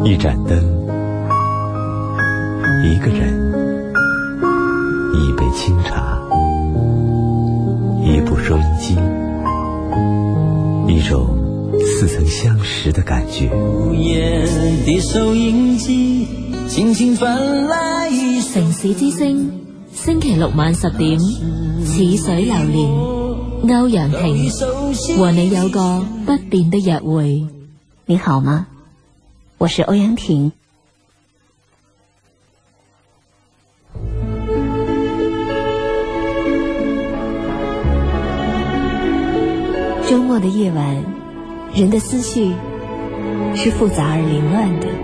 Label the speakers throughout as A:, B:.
A: 一盏灯，一个人，一杯清茶，一部收音机，一种似曾相识的感觉。
B: 午夜的收音機輕輕傳來
C: 城市之聲，星期六晚10點，似水流年，歐陽婷和你有個不變的約會。你好嗎？我是歐陽婷。周末的夜晚，人的思绪是复杂而凌乱的。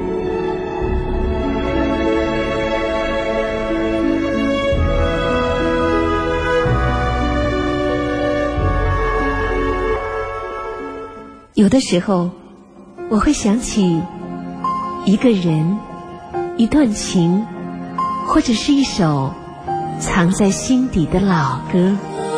C: 有的时候，我会想起一个人、一段情，或者是一首藏在心底的老歌。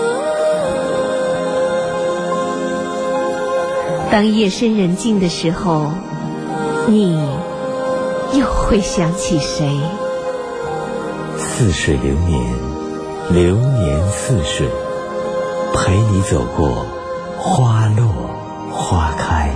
C: 当夜深人静的时候，你又会想起谁？
A: 似水流年，流年似水，陪你走过花落花开。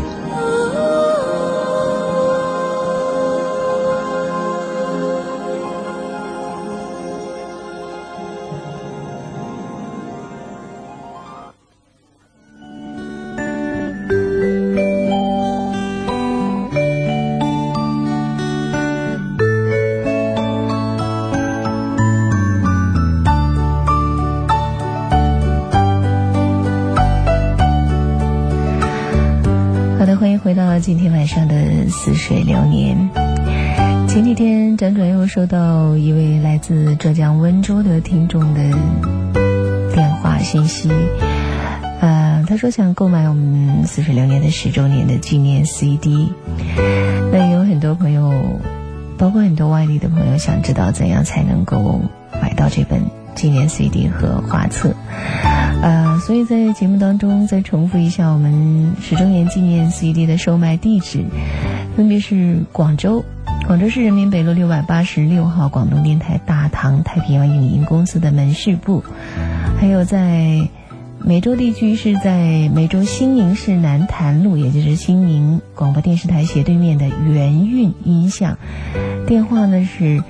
D: 回到今天晚上的似水流年。前几天辗转又收到一位来自浙江温州的听众的电话信息，他说想购买我们似水流年的10周年的纪念 CD。 那有很多朋友，包括很多外地的朋友，想知道怎样才能够买到这本纪念 CD 和画册。所以在节目当中再重复一下我们10周年纪念 CD 的售卖地址，分别是广州市人民北路686号广东电台大唐太平洋影音公司的门市部，还有在梅州地区是在梅州新宁市南坛路，也就是新宁广播电视台斜对面的元韵音像，电话呢是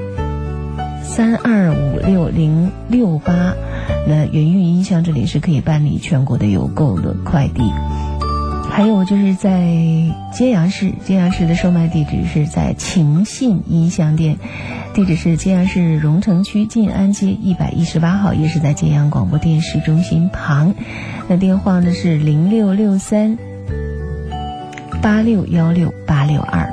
D: 32560068。那元韵音像这里是可以办理全国的邮购的快递。还有就是在揭阳市的售卖地址是在情信音像店，地址是揭阳市荣城区晋安街118号，也是在揭阳广播电视中心旁。那电话呢是0663 8616 862。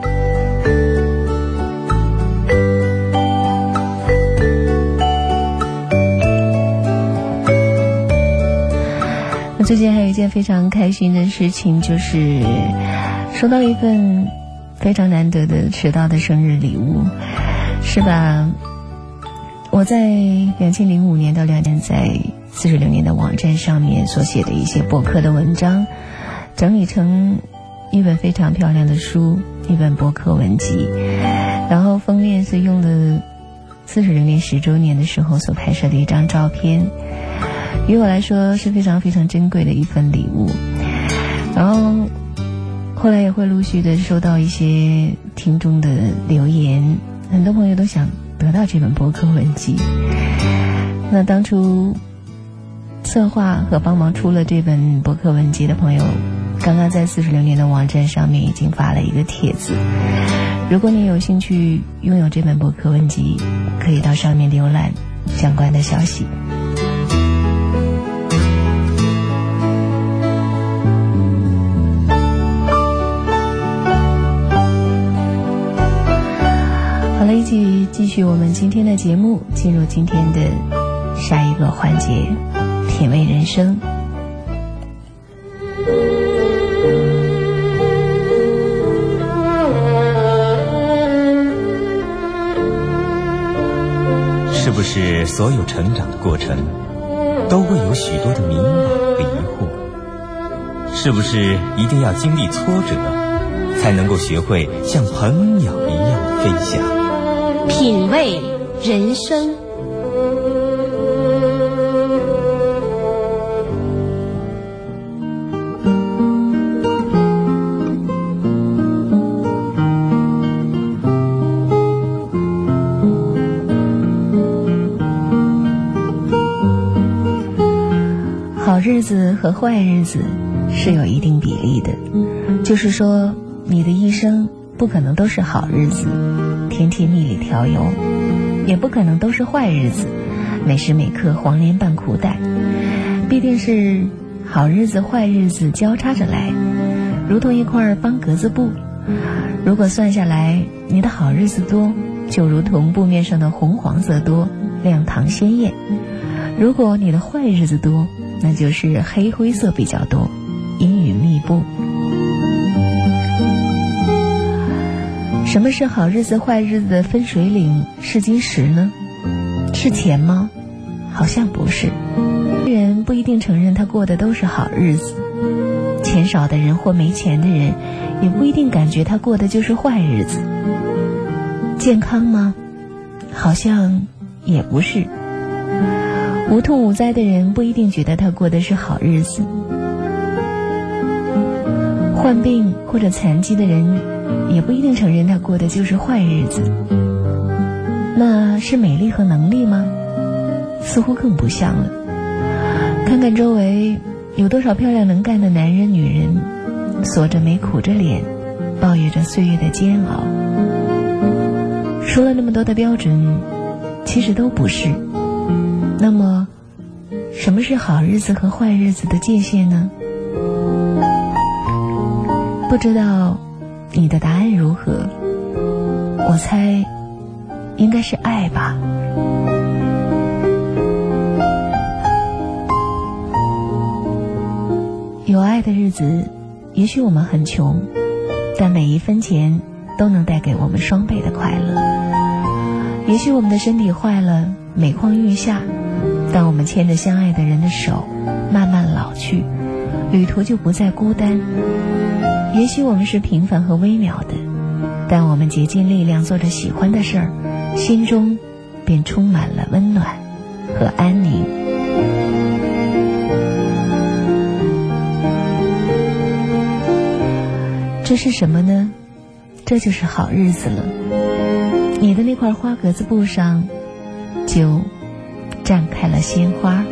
D: 最近还有一件非常开心的事情，就是收到一份非常难得的迟到的生日礼物，是吧？我在2005年到2000年在似水流年的网站上面所写的一些博客的文章，整理成一本非常漂亮的书，一本博客文集，然后封面是用了似水流年10周年的时候所拍摄的一张照片，于我来说是非常非常珍贵的一份礼物。然后后来也会陆续的收到一些听众的留言，很多朋友都想得到这本博客文集。那当初策划和帮忙出了这本博客文集的朋友，刚刚在似水流年的网站上面已经发了一个帖子，如果你有兴趣拥有这本博客文集，可以到上面浏览相关的消息。好了，一起继续我们今天的节目，进入今天的下一个环节，品味人生。
A: 是不是所有成长的过程都会有许多的迷茫和疑惑？是不是一定要经历挫折才能够学会像鹏鸟一样飞翔。
C: 品味人生。
D: 好日子和坏日子是有一定比例的，就是说你的一生不可能都是好日子，甜甜蜜里调油，也不可能都是坏日子，每时每刻黄连拌苦胆，必定是好日子坏日子交叉着来，如同一块方格子布。如果算下来你的好日子多，就如同布面上的红黄色多，亮堂鲜艳；如果你的坏日子多，那就是黑灰色比较多，阴云密布。什么是好日子坏日子的分水岭试金石呢？是钱吗？好像不是。人不一定承认他过的都是好日子，钱少的人或没钱的人也不一定感觉他过的就是坏日子。健康吗？好像也不是。无痛无灾的人不一定觉得他过的是好日子，患病或者残疾的人也不一定承认他过的就是坏日子。那是美丽和能力吗？似乎更不像了。看看周围有多少漂亮能干的男人女人，锁着眉苦着脸，抱怨着岁月的煎熬。说了那么多的标准，其实都不是。那么什么是好日子和坏日子的界限呢？不知道你的答案如何，我猜应该是爱吧。有爱的日子，也许我们很穷，但每一分钱都能带给我们双倍的快乐。也许我们的身体坏了，每况愈下，当我们牵着相爱的人的手慢慢老去，旅途就不再孤单。也许我们是平凡和微渺的，但我们竭尽力量做着喜欢的事儿，心中便充满了温暖和安宁。这是什么呢？这就是好日子了。你的那块花格子布上就绽开了鲜花。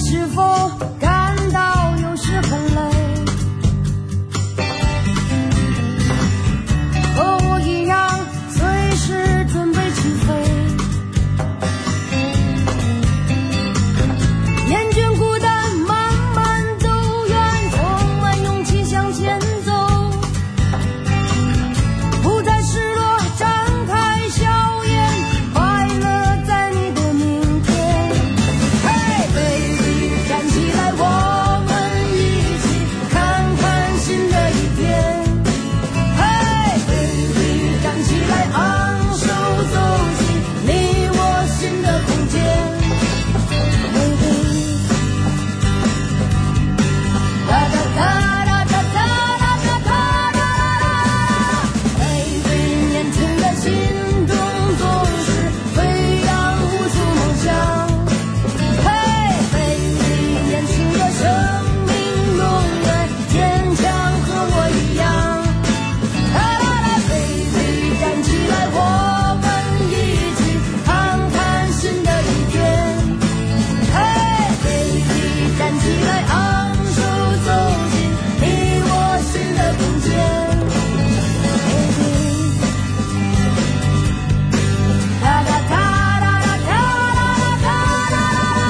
E: 是否感到有时很累？和我一样随时准备起飞，厌倦孤单慢慢走远，充满勇气向前走，不再失落，张开笑颜，快乐在你的明天。嘿 baby 站起来，我们一起看看新的一天。嘿 baby 站起来，昂首走进你我新的空间。baby 哒哒哒哒哒哒哒哒哒哒 baby 年轻的心中总是飞扬无数梦想。嘿 baby 年轻的生命永远坚强，和我一样。哒哒哒 baby 站起来，我们一起看看新的一天。嘿 baby 站起来，昂首走进你我新的空间。baby 哒哒哒哒哒哒哒哒哒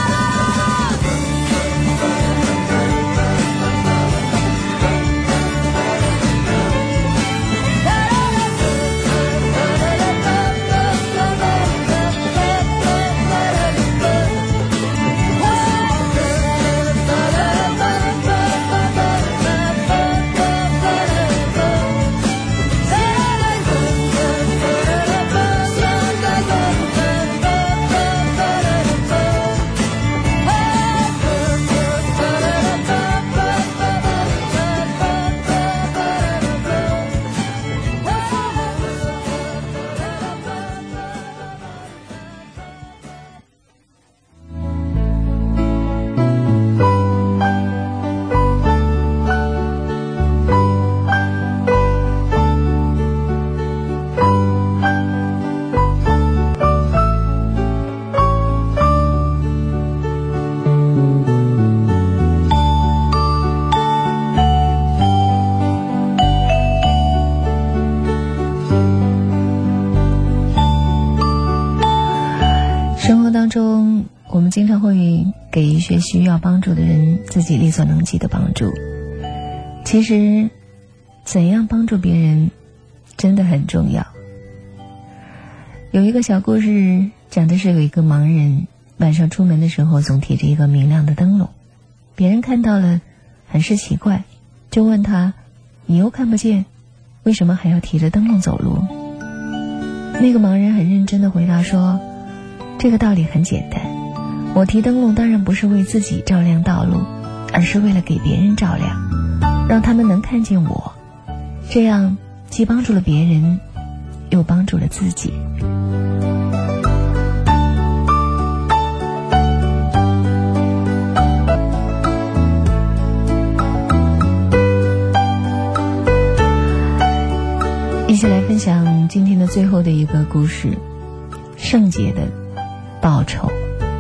D: 生活当中，我们经常会给一些需要帮助的人自己力所能及的帮助。其实，怎样帮助别人真的很重要。有一个小故事讲的是有一个盲人晚上出门的时候总提着一个明亮的灯笼，别人看到了很是奇怪，就问他：你又看不见，为什么还要提着灯笼走路？那个盲人很认真地回答说：这个道理很简单，我提灯笼当然不是为自己照亮道路，而是为了给别人照亮，让他们能看见我，这样既帮助了别人，又帮助了自己。一起来分享今天的最后的一个故事，圣洁的报酬。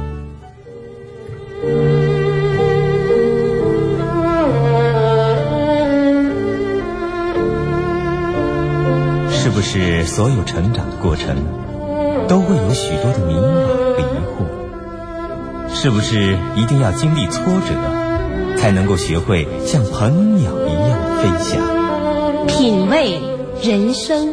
A: 是不是所有成长的过程都会有许多的迷茫和疑惑？是不是一定要经历挫折才能够学会像鹏鸟一样飞翔？
C: 品味人生。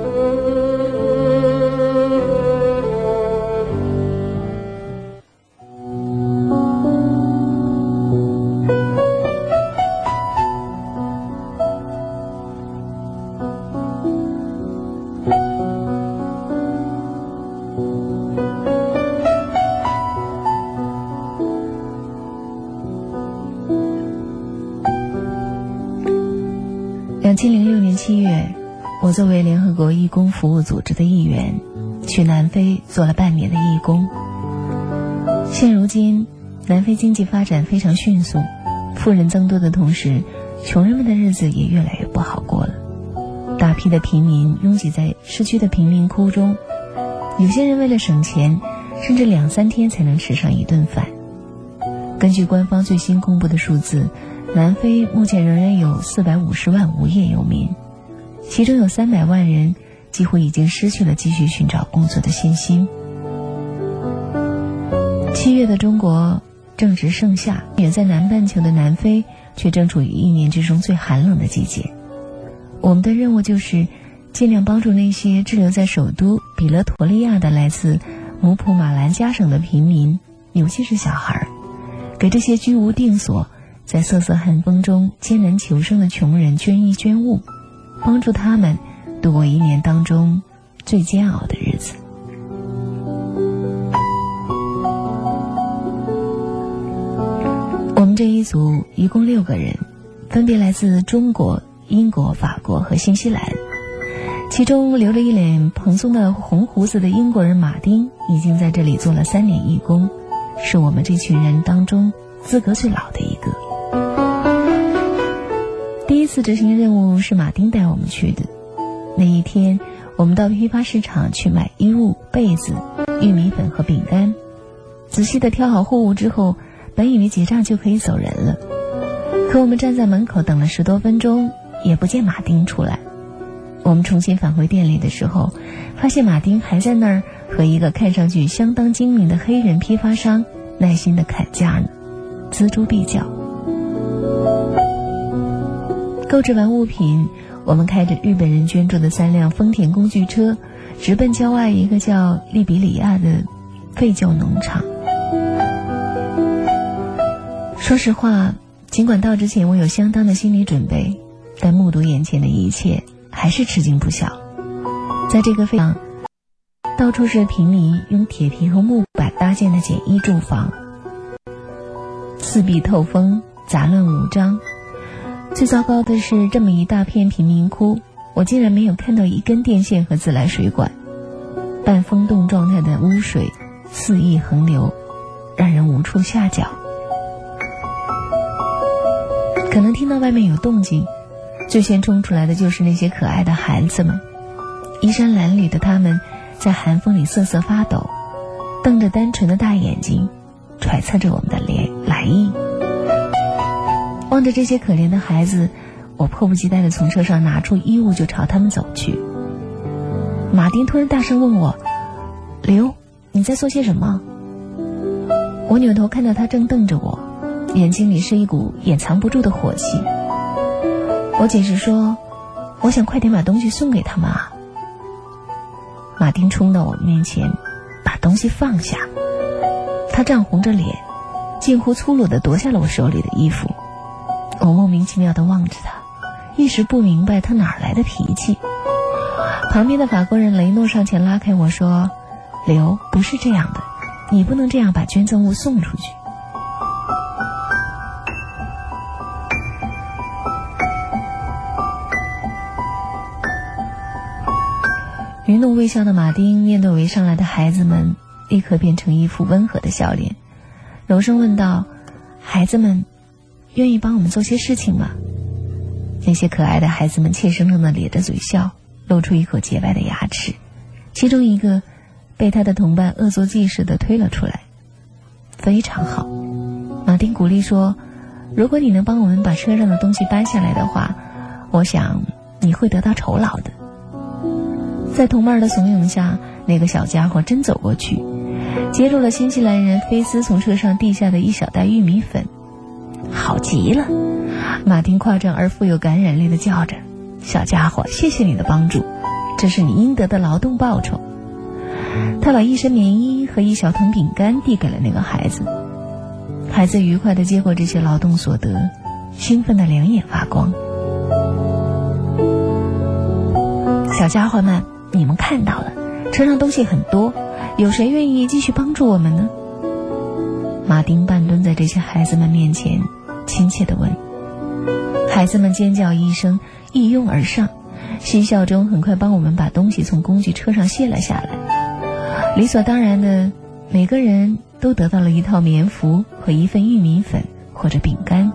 D: 2006年7月，我作为联合国义工服务组织的一员，去南非做了半年的义工。现如今，南非经济发展非常迅速，富人增多的同时，穷人们的日子也越来越不好过了。大批的平民拥挤在市区的贫民窟中，有些人为了省钱，甚至2-3天才能吃上一顿饭。 根据官方最新公布的数字，南非目前仍然有450万无业游民，其中有300万人几乎已经失去了继续寻找工作的信心。7月的中国正值盛夏，远在南半球的南非却正处于一年之中最寒冷的季节。我们的任务就是尽量帮助那些滞留在首都比勒陀利亚的来自姆普马兰加省的平民，尤其是小孩，给这些居无定所在瑟瑟寒风中艰难求生的穷人捐衣捐物，帮助他们度过一年当中最煎熬的日子。我们这一组一共6个人，分别来自中国、英国、法国和新西兰。其中留着一脸蓬松的红胡子的英国人马丁已经在这里做了3年义工，是我们这群人当中资格最老的一个。第一次执行任务是马丁带我们去的。那一天我们到批发市场去买衣物、被子、玉米粉和饼干，仔细地挑好货物之后，本以为结账就可以走人了，可我们站在门口等了10多分钟，也不见马丁出来。我们重新返回店里的时候，发现马丁还在那儿和一个看上去相当精明的黑人批发商耐心地砍价呢，锱铢必较。购置完物品，我们开着日本人捐助的3辆丰田工具车，直奔郊外一个叫利比里亚的废旧农场。说实话，尽管到之前我有相当的心理准备，但目睹眼前的一切还是吃惊不小。在这个废墟，到处是平民用铁皮和木板搭建的简易住房，四壁透风，杂乱无章。最糟糕的是，这么一大片贫民窟，我竟然没有看到一根电线和自来水管，半风洞状态的污水肆意横流，让人无处下脚。可能听到外面有动静，最先冲出来的就是那些可爱的孩子们，衣衫褴褛的他们在寒风里瑟瑟发抖，瞪着单纯的大眼睛，揣测着我们的来意。望着这些可怜的孩子，我迫不及待地从车上拿出衣物就朝他们走去。马丁突然大声问我：“刘，你在做些什么？”我扭头看到他正瞪着我，眼睛里是一股掩藏不住的火气。我解释说：“我想快点把东西送给他们啊。”马丁冲到我面前，把东西放下。他涨红着脸，近乎粗鲁地夺下了我手里的衣服。我莫名其妙地望着他，一时不明白他哪来的脾气。旁边的法国人雷诺上前拉开我说：“刘，不是这样的，你不能这样把捐赠物送出去。”余怒未消的马丁面对围上来的孩子们，立刻变成一副温和的笑脸，柔声问道：“孩子们，愿意帮我们做些事情吗？”那些可爱的孩子们怯生生地咧着嘴笑，露出一口洁白的牙齿，其中一个被他的同伴恶作剧似的推了出来。非常好，马丁鼓励说：“如果你能帮我们把车上的东西搬下来的话，我想你会得到酬劳的。”在同伴的怂恿下，那个小家伙真走过去，接住了新西兰人菲斯从车上递下的一小袋玉米粉。好极了，马丁夸张而富有感染力地叫着：“小家伙，谢谢你的帮助，这是你应得的劳动报酬。”他把一身棉衣和一小桶饼干递给了那个孩子。孩子愉快地接过这些劳动所得，兴奋得两眼发光。小家伙们，你们看到了，车上东西很多，有谁愿意继续帮助我们呢？马丁半蹲在这些孩子们面前，亲切地问。孩子们尖叫一声，一拥而上，嬉笑中很快帮我们把东西从工具车上卸了下来。理所当然的，每个人都得到了一套棉服和一份玉米粉或者饼干。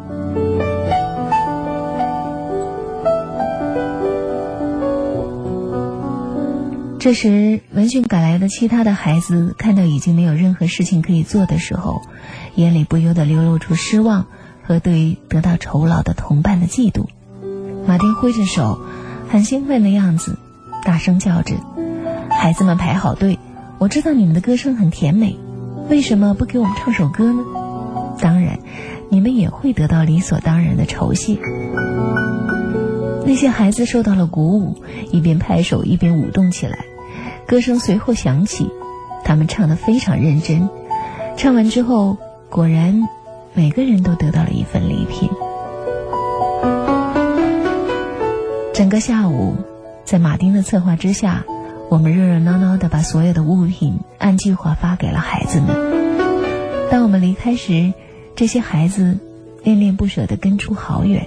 D: 这时闻讯赶来的其他的孩子看到已经没有任何事情可以做的时候，眼里不由得流露出失望和对得到酬劳的同伴的嫉妒。马丁挥着手，很兴奋的样子，大声叫着：孩子们排好队，我知道你们的歌声很甜美，为什么不给我们唱首歌呢？当然你们也会得到理所当然的酬谢。那些孩子受到了鼓舞，一边拍手一边舞动起来，歌声随后响起，他们唱得非常认真。唱完之后，果然每个人都得到了一份礼品。整个下午，在马丁的策划之下，我们热热闹闹地把所有的物品按计划发给了孩子们。当我们离开时，这些孩子恋恋不舍地跟出好远。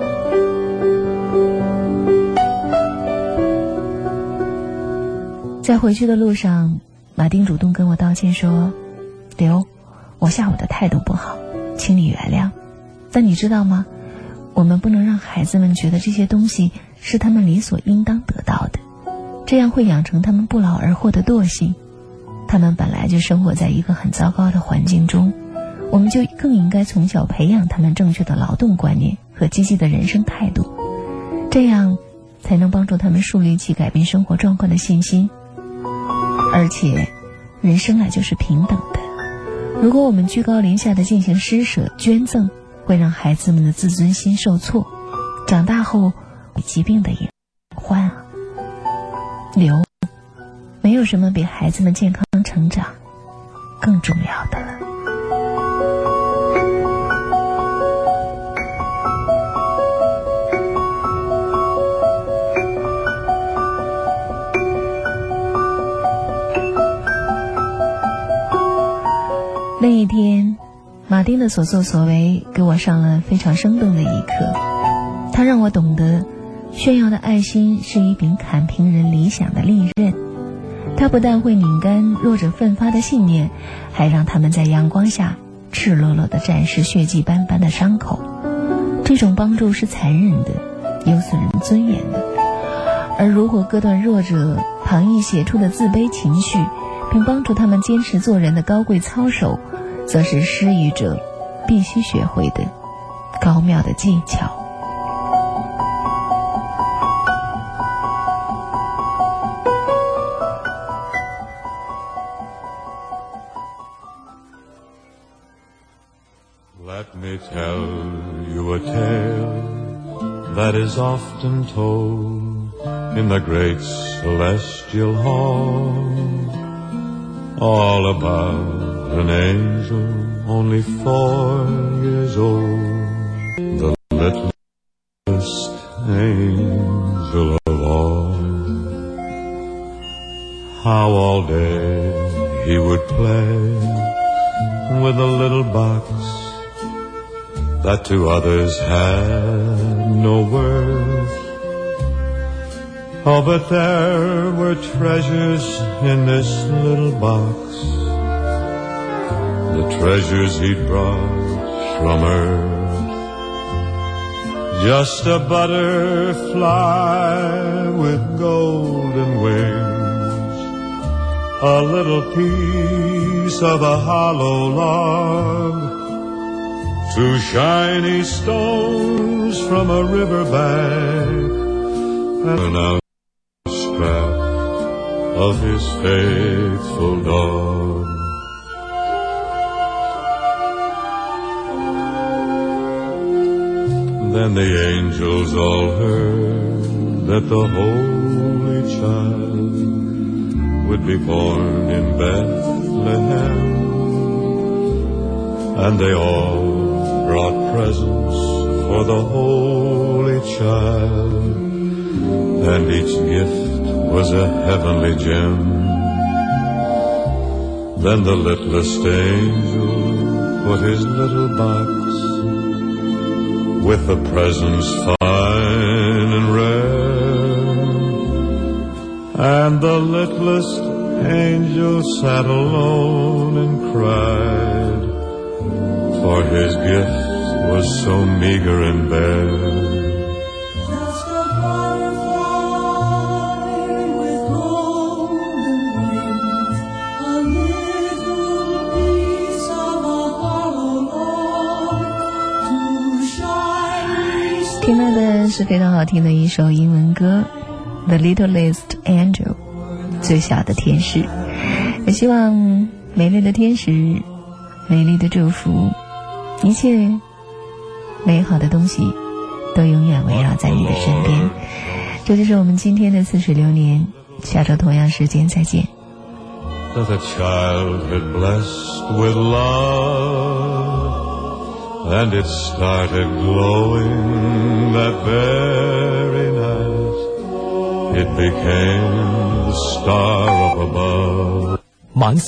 D: 在回去的路上，马丁主动跟我道歉说：刘，我下午的态度不好，请你原谅。但你知道吗？我们不能让孩子们觉得这些东西是他们理所应当得到的，这样会养成他们不劳而获的惰性。他们本来就生活在一个很糟糕的环境中，我们就更应该从小培养他们正确的劳动观念和积极的人生态度，这样才能帮助他们树立起改变生活状况的信心。而且人生来就是平等的，如果我们居高临下的进行施舍捐赠，会让孩子们的自尊心受挫，长大后疾病的隐患啊。刘，没有什么比孩子们健康成长更重要的了。那一天，马丁的所作所为给我上了非常生动的一课。他让我懂得，炫耀的爱心是一柄砍平人理想的利刃。他不但会拧干弱者奋发的信念，还让他们在阳光下赤裸裸地展示血迹斑斑的伤口。这种帮助是残忍的，有损人尊严的。而如果割断弱者旁逸斜出的自卑情绪，并帮助他们坚持做人的高贵操守，则是施予者必须学会的高妙的技巧。
F: Let me tell you a tale that is often told in the great celestial hall, all about an angel only 4 years old, the littlest angel of all. How all day he would play with a little box that to others had no worth. Oh, but there were treasures in this little box, the treasures he'd brought from earth. Just a butterfly with golden wings, a little piece of a hollow log, 2 shiny stones from a riverbank, and a scrap of his faithful dog. Then the angels all heard that the Holy Child would be born in Bethlehem, and they all brought presents for the Holy Child, and each gift was a heavenly gem. Then the littlest angel put his little box with the presents fine and rare, and the littlest angel sat alone and cried, for his gift was so meager and bare. Just a butterfly with golden
D: 听到的是非常好听的一首英文歌 The Littlest Angel， 最小的天使。也希望美丽的天使，美丽的祝福，一切美好的东西都永远围绕在你的身边。这就是我们今天的似水流年，下周同样时间再见。
F: That a childhood blessed with love, and it started glowing that very night. It became the star up above.